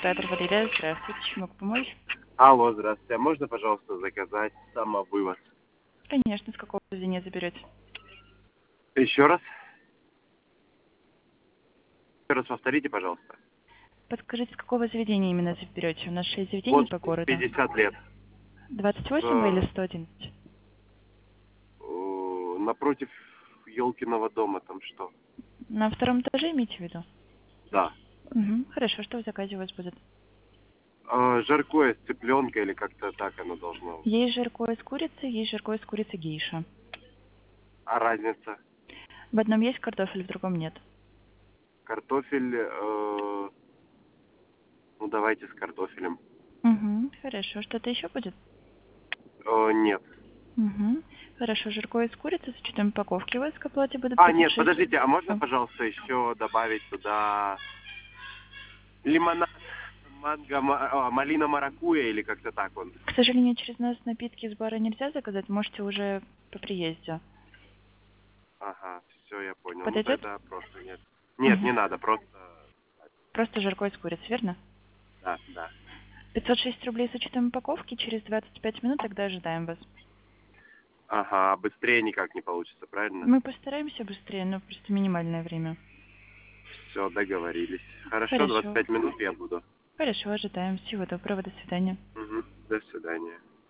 Оператор Валерия, здравствуйте. Чем могу помочь? Алло, здравствуйте. А можно, пожалуйста, заказать самовывоз? Конечно, с какого заведения заберете? Еще раз? Еще раз повторите, пожалуйста. Подскажите, с какого заведения именно заберете? У нас 6 заведений Вот по городу. 50 лет. 28 вы или Э, 111? Напротив Ёлкиного дома там что? На втором этаже имеете в виду? Да. Угу. Хорошо, что в заказе у вас будет? Жаркое с цыпленка или как-то так оно должно. Есть жаркое с курицей, есть жаркое с курицей гейша. А разница? В одном есть картофель, в другом нет. Картофель, ну давайте с картофелем. Угу. Хорошо, что-то еще будет? Нет. Угу. Хорошо, жаркое с курицей с учетом упаковки у вас к оплате будет Нет, 506. подождите, а можно, пожалуйста, еще добавить туда лимонад, малина маракуйя или как-то так он? К сожалению, через нас напитки из бара нельзя заказать, можете уже по приезде. Ага, все, я понял. Ну Подойдет? тогда просто нет. Нет, не Мгм. надо, просто... Просто жаркое с курицей, верно? Да, да. 506 рублей с учетом упаковки, через 25 минут тогда ожидаем вас. Ага, быстрее никак не получится, правильно? Мы постараемся быстрее, но просто минимальное время. Все, договорились. Хорошо, Хорошо. 25 минут я буду. Хорошо, ожидаем. Всего доброго, до свидания. Угу. До свидания.